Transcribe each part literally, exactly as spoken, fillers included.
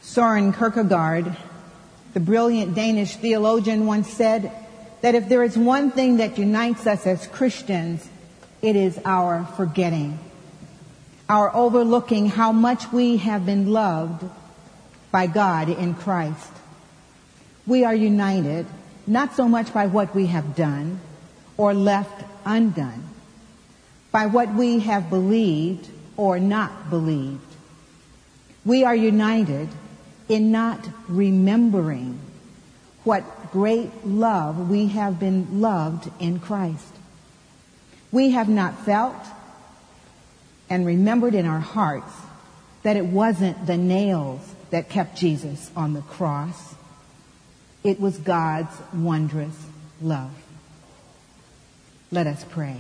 Søren Kierkegaard, the brilliant Danish theologian, once said that if there is one thing that unites us as Christians, it is our forgetting, our overlooking how much we have been loved by God in Christ. We are united not so much by what we have done or left undone, by what we have believed or not believed. We are united in not remembering what great love we have been loved in Christ. We have not felt and remembered in our hearts that it wasn't the nails that kept Jesus on the cross. It was God's wondrous love. Let us pray.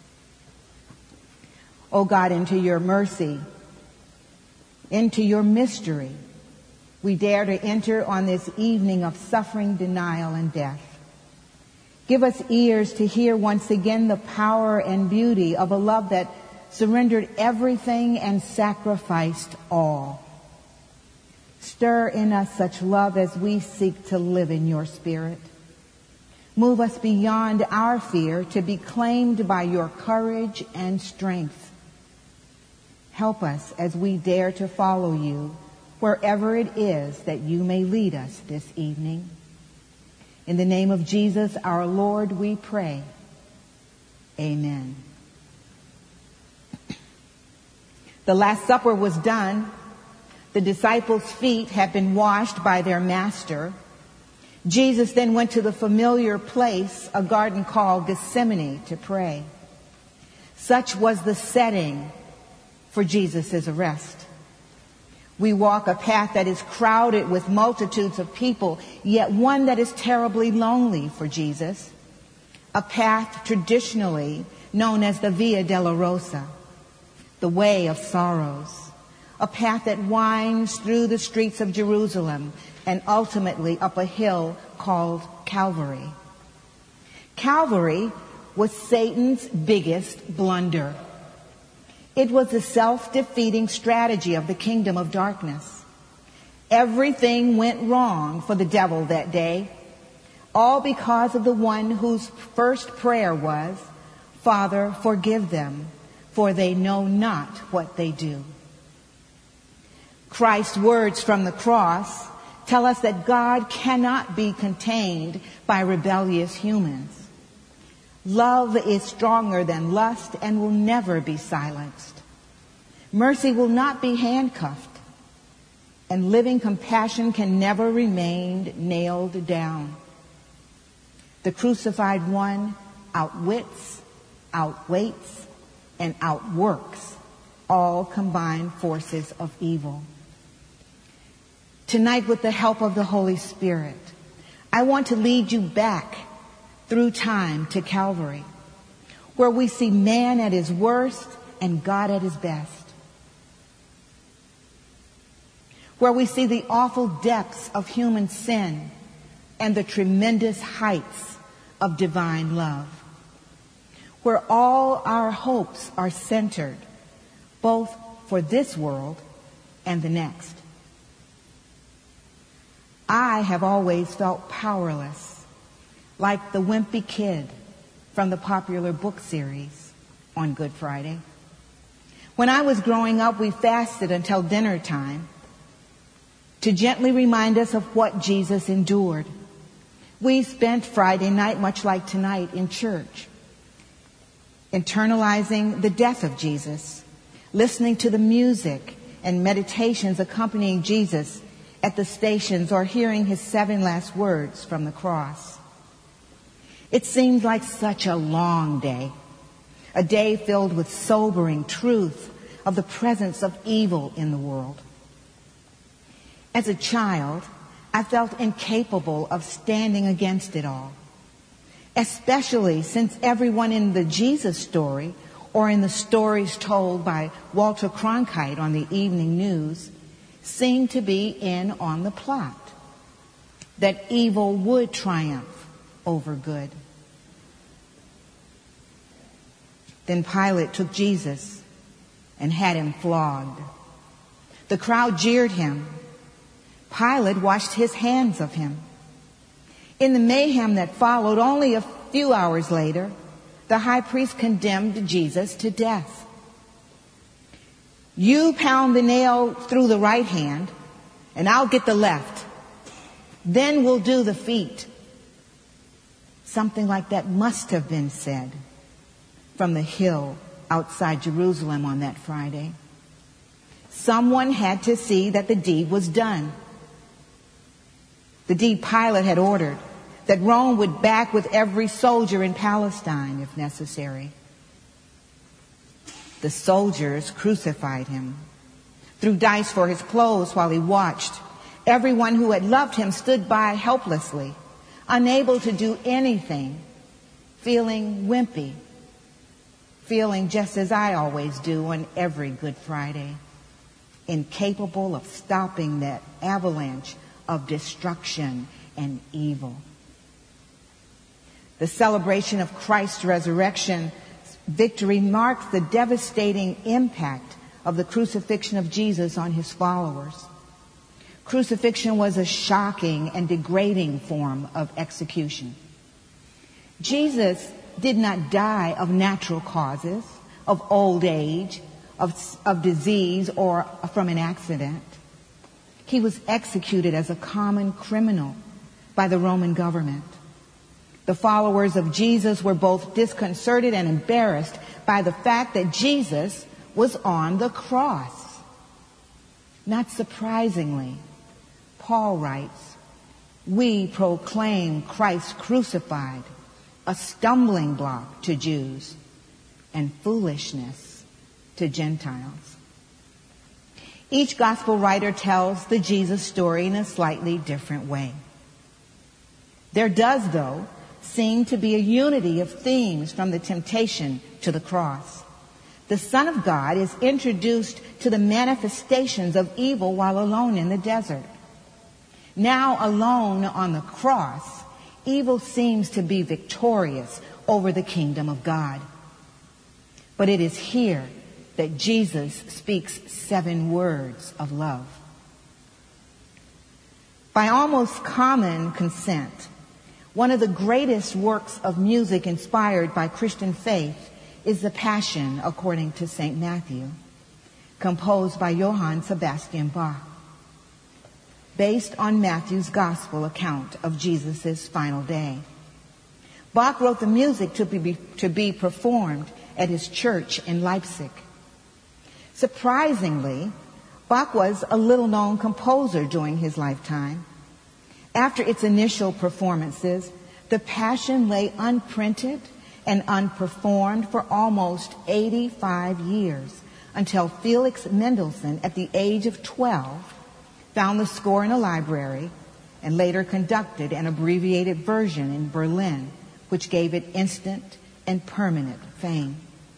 Oh God, into your mercy, into your mystery, we dare to enter on this evening of suffering, denial, and death. Give us ears to hear once again the power and beauty of a love that surrendered everything and sacrificed all. Stir in us such love as we seek to live in your Spirit. Move us beyond our fear to be claimed by your courage and strength. Help us as we dare to follow you wherever it is that you may lead us this evening. In the name of Jesus, our Lord, we pray. Amen. The Last Supper was done. The disciples' feet had been washed by their master. Jesus then went to the familiar place, a garden called Gethsemane, to pray. Such was the setting for Jesus' arrest. We walk a path that is crowded with multitudes of people, yet one that is terribly lonely for Jesus. A path traditionally known as the Via Dolorosa, the way of sorrows. A path that winds through the streets of Jerusalem and ultimately up a hill called Calvary. Calvary was Satan's biggest blunder. It was the self-defeating strategy of the kingdom of darkness. Everything went wrong for the devil that day, all because of the one whose first prayer was, "Father, forgive them, for they know not what they do." Christ's words from the cross tell us that God cannot be contained by rebellious humans. Love is stronger than lust and will never be silenced. Mercy will not be handcuffed, and living compassion can never remain nailed down. The crucified one outwits, outweights, and outworks all combined forces of evil. Tonight, with the help of the Holy Spirit, I want to lead you back through time to Calvary, where we see man at his worst and God at his best, where we see the awful depths of human sin and the tremendous heights of divine love, where all our hopes are centered, both for this world and the next. I have always felt powerless, like the wimpy kid from the popular book series on Good Friday. When I was growing up, we fasted until dinner time to gently remind us of what Jesus endured. We spent Friday night, much like tonight, in church, internalizing the death of Jesus, listening to the music and meditations accompanying Jesus at the stations, or hearing his seven last words from the cross. It seemed like such a long day, a day filled with sobering truth of the presence of evil in the world. As a child, I felt incapable of standing against it all, especially since everyone in the Jesus story or in the stories told by Walter Cronkite on the evening news seemed to be in on the plot, that evil would triumph over good. Then Pilate took Jesus and had him flogged. The crowd jeered him. Pilate washed his hands of him. In the mayhem that followed, only a few hours later, the high priest condemned Jesus to death. You pound the nail through the right hand, and I'll get the left. Then we'll do the feet. Something like that must have been said from the hill outside Jerusalem on that Friday. Someone had to see that the deed was done. The deed Pilate had ordered, that Rome would back with every soldier in Palestine if necessary. The soldiers crucified him, threw dice for his clothes while he watched. Everyone who had loved him stood by helplessly, unable to do anything, feeling wimpy, feeling just as I always do on every Good Friday, incapable of stopping that avalanche of destruction and evil. The celebration of Christ's resurrection victory marks the devastating impact of the crucifixion of Jesus on his followers. Crucifixion was a shocking and degrading form of execution. Jesus did not die of natural causes, of old age, of, of disease, or from an accident. He was executed as a common criminal by the Roman government. The followers of Jesus were both disconcerted and embarrassed by the fact that Jesus was on the cross. Not surprisingly, Paul writes, "We proclaim Christ crucified, a stumbling block to Jews and foolishness to Gentiles." Each gospel writer tells the Jesus story in a slightly different way. There does, though, seem to be a unity of themes from the temptation to the cross. The Son of God is introduced to the manifestations of evil while alone in the desert. Now alone on the cross, evil seems to be victorious over the kingdom of God. But it is here that Jesus speaks seven words of love. By almost common consent, one of the greatest works of music inspired by Christian faith is the Passion according to Saint Matthew, composed by Johann Sebastian Bach, based on Matthew's gospel account of Jesus' final day. Bach wrote the music to be, to be performed at his church in Leipzig. Surprisingly, Bach was a little-known composer during his lifetime. After its initial performances, the Passion lay unprinted and unperformed for almost eighty-five years, until Felix Mendelssohn, at the age of twelve, found the score in a library and later conducted an abbreviated version in Berlin, which gave it instant and permanent fame.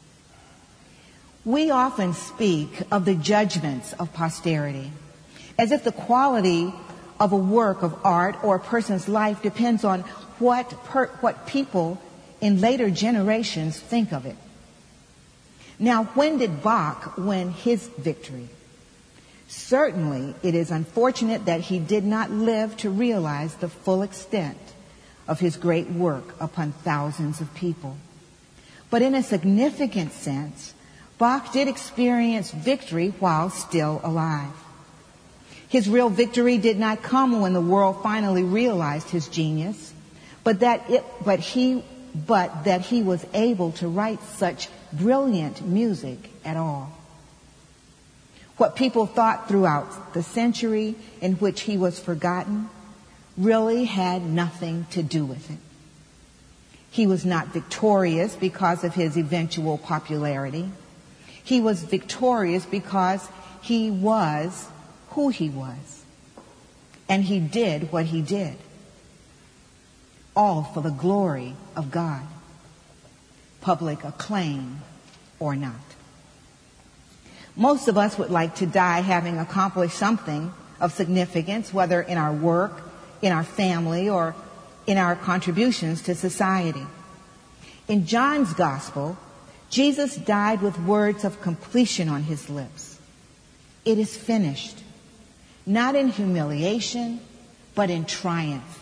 We often speak of the judgments of posterity, as if the quality of a work of art or a person's life depends on what per, what people in later generations think of it. Now, when did Bach win his victory? Certainly, it is unfortunate that he did not live to realize the full extent of his great work upon thousands of people. But in a significant sense, Bach did experience victory while still alive. His real victory did not come when the world finally realized his genius, but that it, but he, but that he was able to write such brilliant music at all. What people thought throughout the century in which he was forgotten really had nothing to do with it. He was not victorious because of his eventual popularity. He was victorious because he was who he was, and he did what he did, all for the glory of God, public acclaim or not. Most of us would like to die having accomplished something of significance, whether in our work, in our family, or in our contributions to society. In John's Gospel, Jesus died with words of completion on his lips. It is finished. not in humiliation, but in triumph.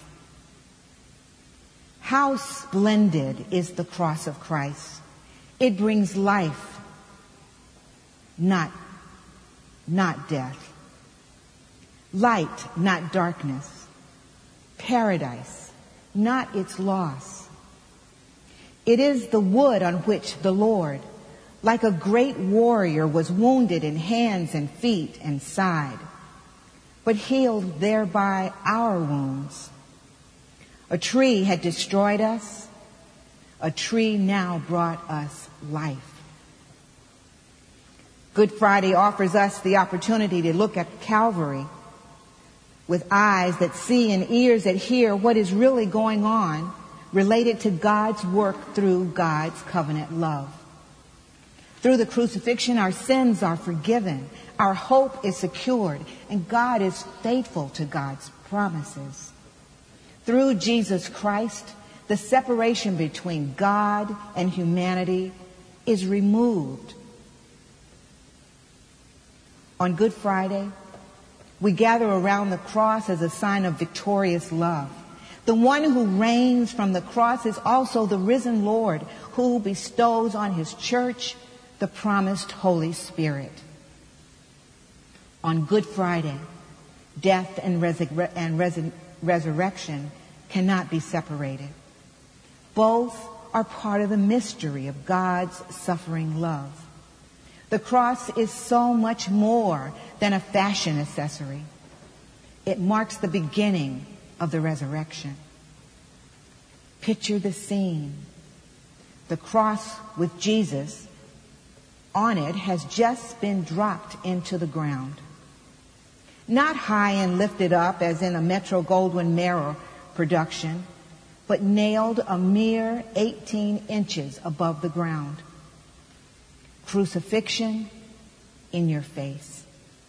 How splendid is the cross of Christ. It brings life, not, not death. Light, not darkness. Paradise, not its loss. It is the wood on which the Lord, like a great warrior, was wounded in hands and feet and side, but healed thereby our wounds. A tree had destroyed us. A tree now brought us life. Good Friday offers us the opportunity to look at Calvary with eyes that see and ears that hear what is really going on related to God's work through God's covenant love. Through the crucifixion, our sins are forgiven, our hope is secured, and God is faithful to God's promises. Through Jesus Christ, the separation between God and humanity is removed. On Good Friday, we gather around the cross as a sign of victorious love. The one who reigns from the cross is also the risen Lord who bestows on his church the promised Holy Spirit. On Good Friday, death and, resur- and resur- resurrection cannot be separated. Both are part of the mystery of God's suffering love. The cross is so much more than a fashion accessory. It marks the beginning of the resurrection. Picture the scene. The cross with Jesus on it has just been dropped into the ground. Not high and lifted up as in a Metro-Goldwyn-Mayer production, but nailed a mere eighteen inches above the ground. Crucifixion in your face.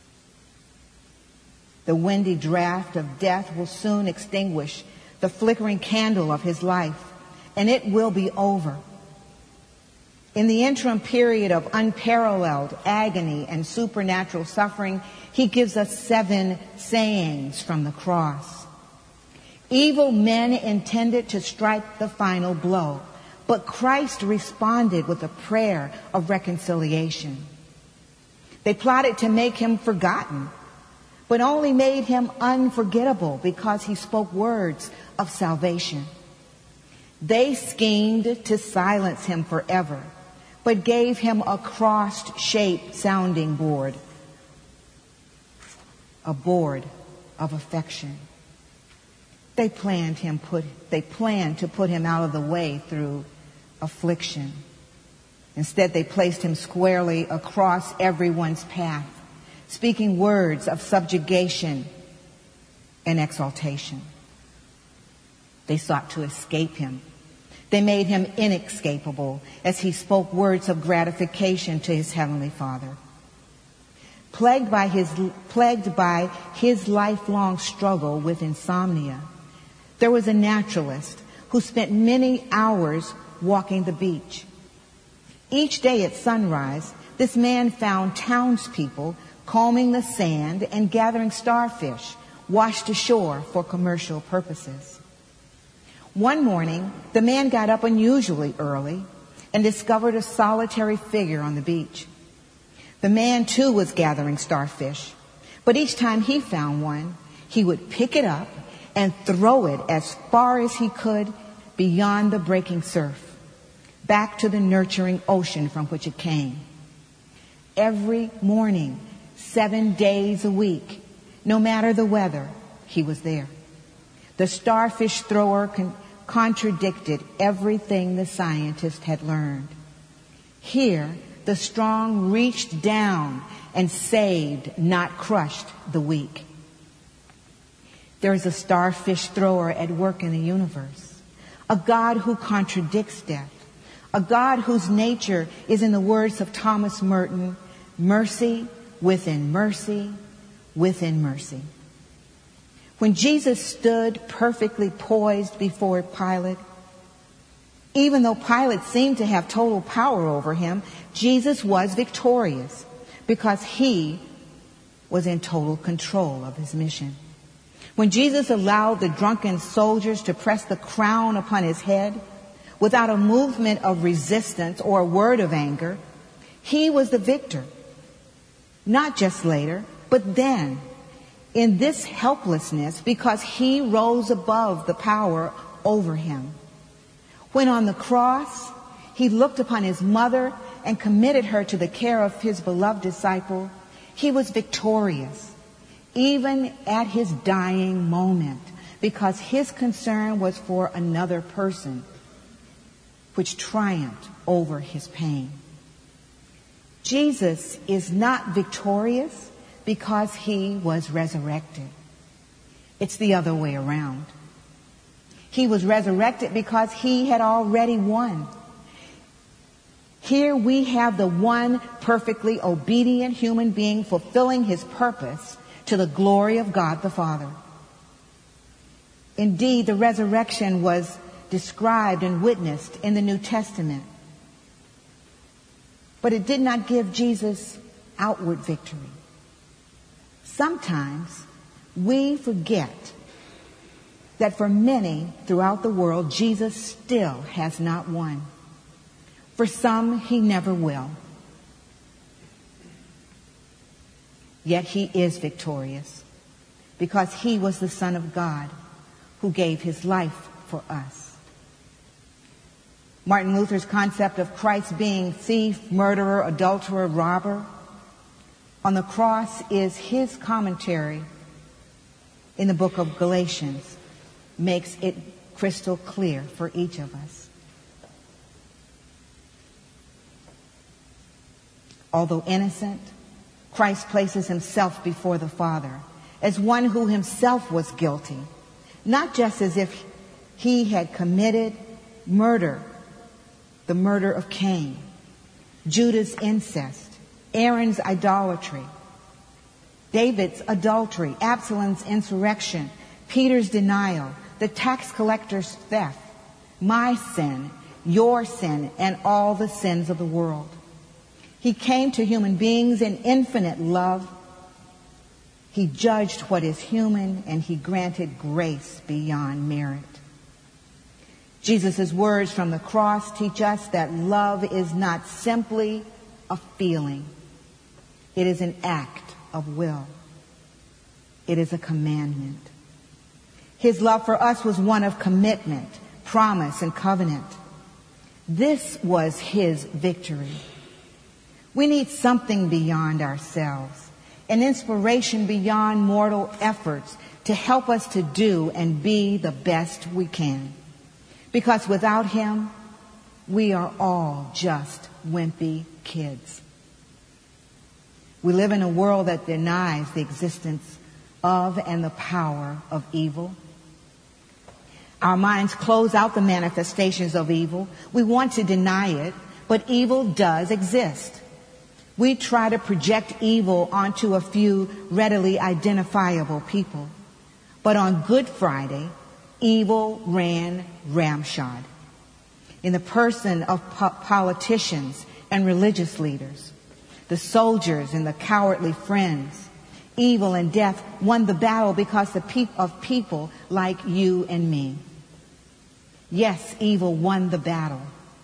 The windy draft of death will soon extinguish the flickering candle of his life, and it will be over. In the interim period of unparalleled agony and supernatural suffering, he gives us seven sayings from the cross. Evil men intended to strike the final blow, but Christ responded with a prayer of reconciliation. They plotted to make him forgotten, but only made him unforgettable because he spoke words of salvation. They schemed to silence him forever, but gave him a cross-shaped sounding board, a board of affection. They planned him put they planned to put him out of the way through affliction. Instead, they placed him squarely across everyone's path, speaking words of subjugation and exaltation. They sought to escape him. They made him inescapable as he spoke words of gratification to his heavenly Father. Plagued by his, plagued by his lifelong struggle with insomnia, there was a naturalist who spent many hours walking the beach. Each day at sunrise, this man found townspeople combing the sand and gathering starfish washed ashore for commercial purposes. One morning, the man got up unusually early and discovered a solitary figure on the beach. The man, too, was gathering starfish, but each time he found one, he would pick it up and throw it as far as he could beyond the breaking surf, back to the nurturing ocean from which it came. Every morning, seven days a week, no matter the weather, he was there. The starfish thrower con- contradicted everything the scientist had learned. Here, the strong reached down and saved, not crushed, the weak. There is a starfish thrower at work in the universe, a God who contradicts death, a God whose nature is, in the words of Thomas Merton, mercy within mercy within mercy. When Jesus stood perfectly poised before Pilate, even though Pilate seemed to have total power over him, Jesus was victorious because he was in total control of his mission. When Jesus allowed the drunken soldiers to press the crown upon his head without a movement of resistance or a word of anger, he was the victor. Not just later, but then, in this helplessness, because he rose above the power over him. When on the cross, he looked upon his mother and committed her to the care of his beloved disciple, he was victorious, even at his dying moment, because his concern was for another person, which triumphed over his pain. Jesus is not victorious because he was resurrected. It's the other way around. He was resurrected because he had already won. Here we have the one perfectly obedient human being fulfilling his purpose to the glory of God the Father. Indeed, the resurrection was described and witnessed in the New Testament. But it did not give Jesus outward victory. Sometimes we forget that for many throughout the world, Jesus still has not won. For some, he never will. Yet he is victorious because he was the Son of God who gave his life for us. Martin Luther's concept of Christ being thief, murderer, adulterer, robber on the cross is his commentary in the book of Galatians, makes it crystal clear for each of us. Although innocent, Christ places himself before the Father as one who himself was guilty, not just as if he had committed murder, the murder of Cain, Judah's incest, Aaron's idolatry, David's adultery, Absalom's insurrection, Peter's denial, the tax collector's theft, my sin, your sin, and all the sins of the world. He came to human beings in infinite love. He judged what is human, and he granted grace beyond merit. Jesus' words from the cross teach us that love is not simply a feeling. It is an act of will. It is a commandment. His love for us was one of commitment, promise, and covenant. This was his victory. We need something beyond ourselves, an inspiration beyond mortal efforts to help us to do and be the best we can. Because without him, we are all just wimpy kids. We live in a world that denies the existence of and the power of evil. Our minds close out the manifestations of evil. We want to deny it, but evil does exist. We try to project evil onto a few readily identifiable people. But on Good Friday, evil ran ramshod in the person of po- politicians and religious leaders, the soldiers and the cowardly friends. Evil and death won the battle because the pe- of people like you and me. Yes, evil won the battle.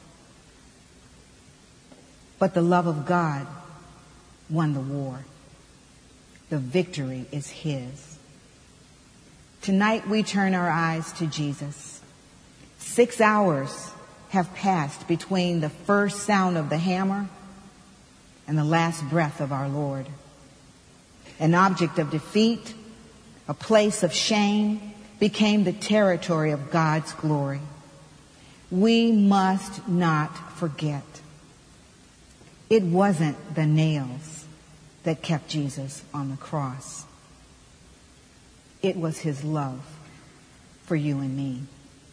But the love of God won the war. The victory is his. Tonight we turn our eyes to Jesus. Six hours have passed between the first sound of the hammer and the last breath of our Lord. An object of defeat, a place of shame, became the territory of God's glory. We must not forget. It wasn't the nails that kept Jesus on the cross. It was his love for you and me.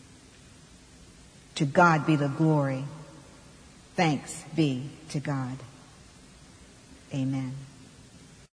To God be the glory. Thanks be to God. Amen.